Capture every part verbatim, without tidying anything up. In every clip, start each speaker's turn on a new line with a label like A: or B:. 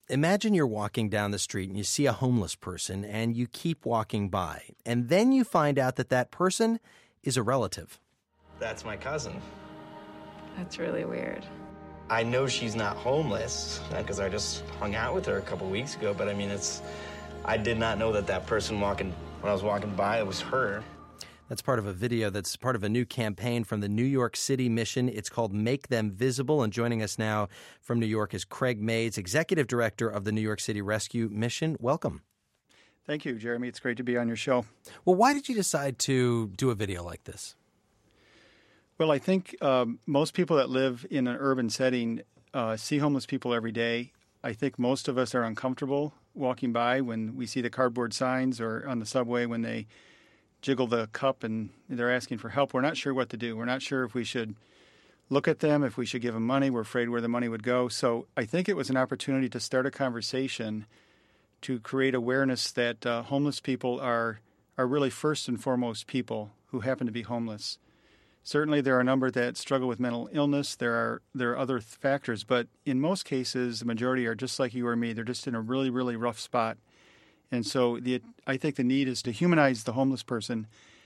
A: Imagine you're walking down the street and you see a homeless person and you keep walking by. And then you find out that that person is a relative.
B: That's my cousin.
C: That's really weird.
B: I know she's not homeless because I just hung out with her a couple weeks ago, but I mean, it's, I did not know that that person walking, when I was walking by, it was her.
A: That's part of a video that's part of a new campaign from the New York City Mission. It's called Make Them Visible. And joining us now from New York is Craig Mays, Executive Director of the New York City Rescue Mission. Welcome.
D: Thank you, Jeremy. It's great to be on your show.
A: Well, why did you decide to do a video like this?
D: Well, I think um, most people that live in an urban setting uh, see homeless people every day. I think most of us are uncomfortable walking by when we see the cardboard signs or on the subway when they jiggle the cup and they're asking for help. We're not sure what to do. We're not sure if we should look at them, if we should give them money. We're afraid where the money would go. So I think it was an opportunity to start a conversation to create awareness that uh, homeless people are are really first and foremost people who happen to be homeless. Certainly there are a number that struggle with mental illness. There are there are other th- factors, but in most cases, the majority are just like you or me. They're just in a really, really rough spot. And so the, I think the need is to humanize the homeless person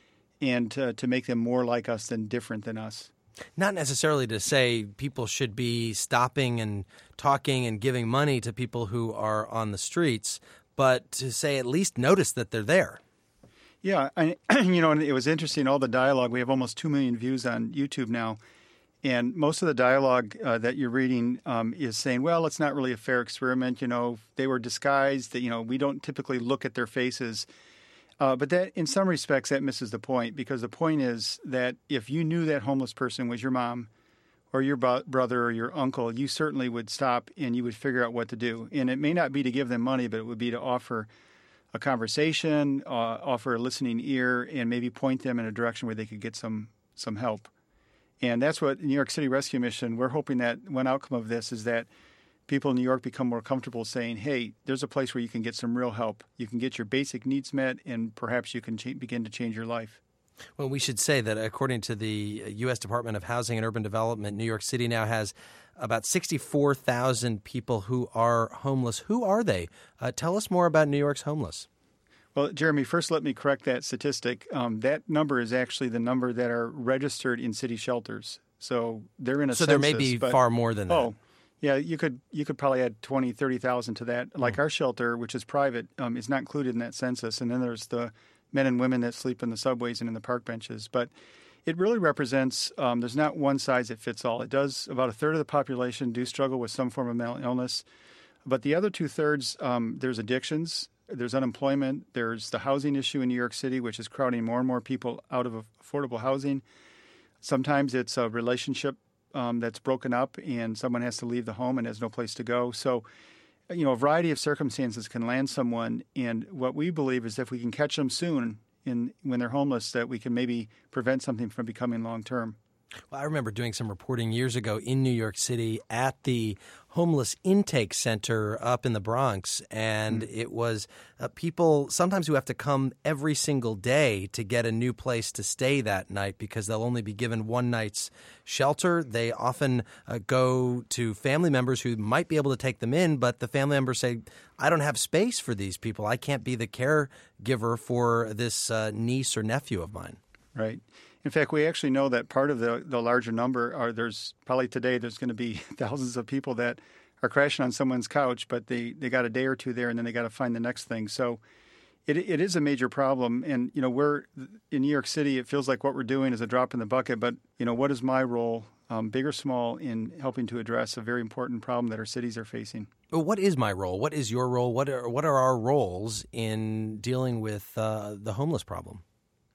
D: and to, to make them more like us than different than us.
A: Not necessarily to say people should be stopping and talking and giving money to people who are on the streets, but to say at least notice that they're there.
D: Yeah, I, you know, and it was interesting, all the dialogue. We have almost two million views on YouTube now. And most of the dialogue uh, that you're reading um, is saying, well, it's not really a fair experiment. You know, they were disguised. That, you know, we don't typically look at their faces. Uh, but that, in some respects, that misses the point, because the point is that if you knew that homeless person was your mom or your bo- brother or your uncle, you certainly would stop and you would figure out what to do. And it may not be to give them money, but it would be to offer a conversation, uh, offer a listening ear, and maybe point them in a direction where they could get some some help. And that's what New York City Rescue Mission, we're hoping that one outcome of this is that people in New York become more comfortable saying, hey, there's a place where you can get some real help. You can get your basic needs met, and perhaps you can cha- begin to change your life.
A: Well, we should say that according to the U S Department of Housing and Urban Development, New York City now has about sixty-four thousand people who are homeless. Who are they? Uh, tell us more about New York's homeless.
D: Well, Jeremy, first let me correct that statistic. Um, that number is actually the number that are registered in city shelters. So they're in a
A: so
D: census. So
A: there may be
D: but,
A: far more than that.
D: Oh, yeah, you could you could probably add twenty, thirty thousand to that. Like mm. our shelter, which is private, um, is not included in that census. And then there's the men and women that sleep in the subways and in the park benches. But it really represents, um, there's not one size that fits all. It does, about a third of the population do struggle with some form of mental illness. But the other two-thirds, um, there's addictions. There's unemployment. There's the housing issue in New York City, which is crowding more and more people out of affordable housing. Sometimes it's a relationship um, that's broken up and someone has to leave the home and has no place to go. So, you know, a variety of circumstances can land someone. And what we believe is if we can catch them soon in when they're homeless, that we can maybe prevent something from becoming long-term.
A: Well, I remember doing some reporting years ago in New York City at the homeless intake center up in the Bronx, and mm. it was uh, people sometimes who have to come every single day to get a new place to stay that night because they'll only be given one night's shelter. They often uh, go to family members who might be able to take them in, but the family members say, I don't have space for these people. I can't be the caregiver for this uh, niece or nephew of mine.
D: Right. In fact, we actually know that part of the, the larger number are there's probably today there's going to be thousands of people that are crashing on someone's couch, but they, they got a day or two there and then they got to find the next thing. So it it is a major problem. And, you know, we're in New York City, it feels like what we're doing is a drop in the bucket. But, you know, what is my role, um, big or small, in helping to address a very important problem that our cities are facing?
A: Well, what is my role? What is your role? What are, what are our roles in dealing with uh, the homeless problem?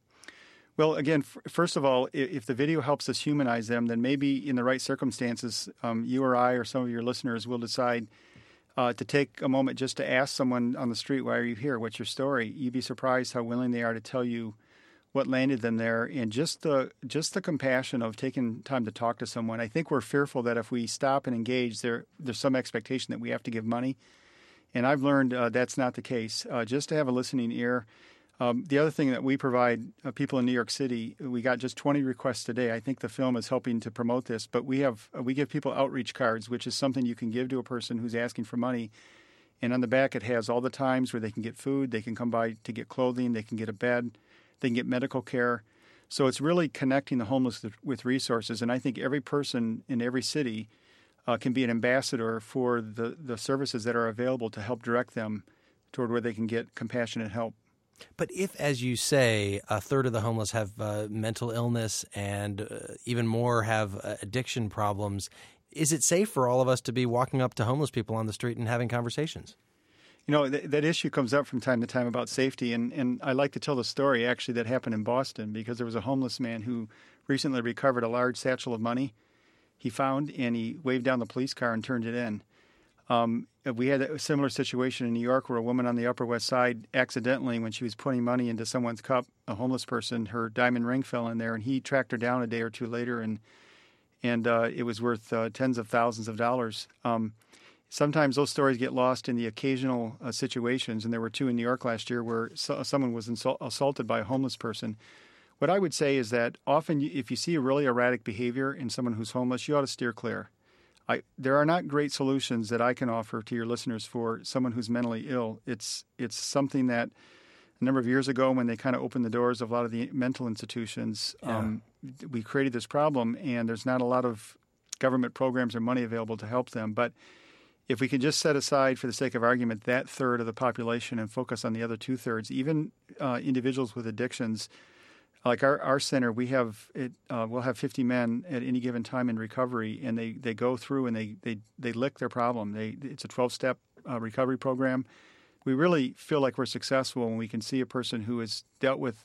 D: Well, again, f- first of all, if the video helps us humanize them, then maybe in the right circumstances, um, you or I or some of your listeners will decide uh, to take a moment just to ask someone on the street, why are you here? What's your story? You'd be surprised how willing they are to tell you what landed them there. And just the just the compassion of taking time to talk to someone. I think we're fearful that if we stop and engage, there there's some expectation that we have to give money. And I've learned uh, that's not the case. Uh, just to have a listening ear. Um, the other thing that we provide uh, people in New York City, we got just twenty requests today. I think the film is helping to promote this, but we have uh, we give people outreach cards, which is something you can give to a person who's asking for money. And on the back, it has all the times where they can get food, they can come by to get clothing, they can get a bed, they can get medical care. So it's really connecting the homeless with resources. And I think every person in every city uh, can be an ambassador for the, the services that are available to help direct them toward where they can get compassionate help.
A: But if, as you say, a third of the homeless have uh, mental illness and uh, even more have uh, addiction problems, is it safe for all of us to be walking up to homeless people on the street and having conversations?
D: You know, th- that issue comes up from time to time about safety, and, and I like to tell the story, actually, that happened in Boston, because there was a homeless man who recently recovered a large satchel of money he found, and he waved down the police car and turned it in. Um, we had a similar situation in New York where a woman on the Upper West Side accidentally, when she was putting money into someone's cup, a homeless person, her diamond ring fell in there, and he tracked her down a day or two later, and and uh, it was worth uh, tens of thousands of dollars. Um, sometimes those stories get lost in the occasional uh, situations, and there were two in New York last year where so- someone was insult- assaulted by a homeless person. What I would say is that often if you see a really erratic behavior in someone who's homeless, you ought to steer clear. I, there are not great solutions that I can offer to your listeners for someone who's mentally ill. It's it's something that a number of years ago, when they kind of opened the doors of a lot of the mental institutions, yeah. um, we created this problem, and there's not a lot of government programs or money available to help them. But if we can just set aside, for the sake of argument, that third of the population and focus on the other two-thirds, even uh, individuals with addictions, like our, our center, we have it. Uh, we'll have fifty men at any given time in recovery, and they, they go through and they, they, they lick their problem. They it's a twelve-step uh, recovery program. We really feel like we're successful when we can see a person who has dealt with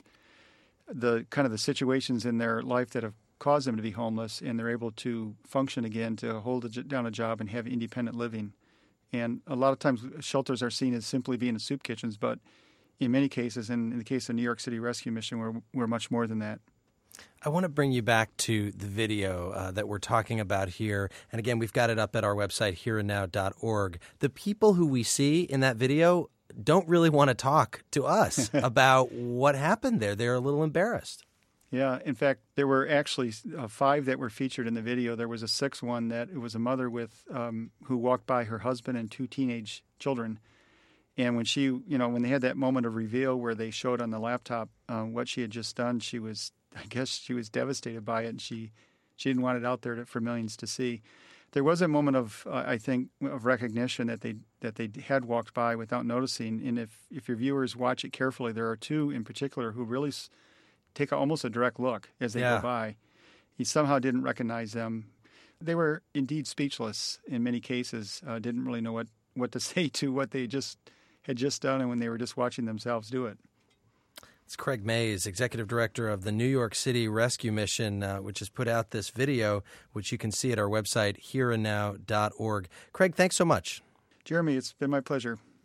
D: the kind of the situations in their life that have caused them to be homeless, and they're able to function again, to hold a, down a job and have independent living. And a lot of times shelters are seen as simply being soup kitchens, but in many cases, and in the case of New York City Rescue Mission, we're, we're much more than that.
A: I want to bring you back to the video uh, that we're talking about here. And again, we've got it up at our website, here and now dot org. The people who we see in that video don't really want to talk to us about what happened there. They're a little embarrassed.
D: Yeah. In fact, there were actually uh, five that were featured in the video. There was a sixth one that it was a mother with um, who walked by her husband and two teenage children. And when she, you know, when they had that moment of reveal where they showed on the laptop uh, what she had just done, she was, I guess she was devastated by it, and she, she didn't want it out there to, for millions to see. There was a moment of, uh, I think, of recognition that they that they had walked by without noticing. And if, if your viewers watch it carefully, there are two in particular who really s- take a, almost a direct look as they
A: yeah.
D: go by. He somehow didn't recognize them. They were indeed speechless in many cases, uh, didn't really know what, what to say to what they just had just done and when they were just watching themselves do it.
A: It's Craig Mays, Executive Director of the New York City Rescue Mission, uh, which has put out this video, which you can see at our website, here and now dot org. Craig, thanks so much.
D: Jeremy, it's been my pleasure.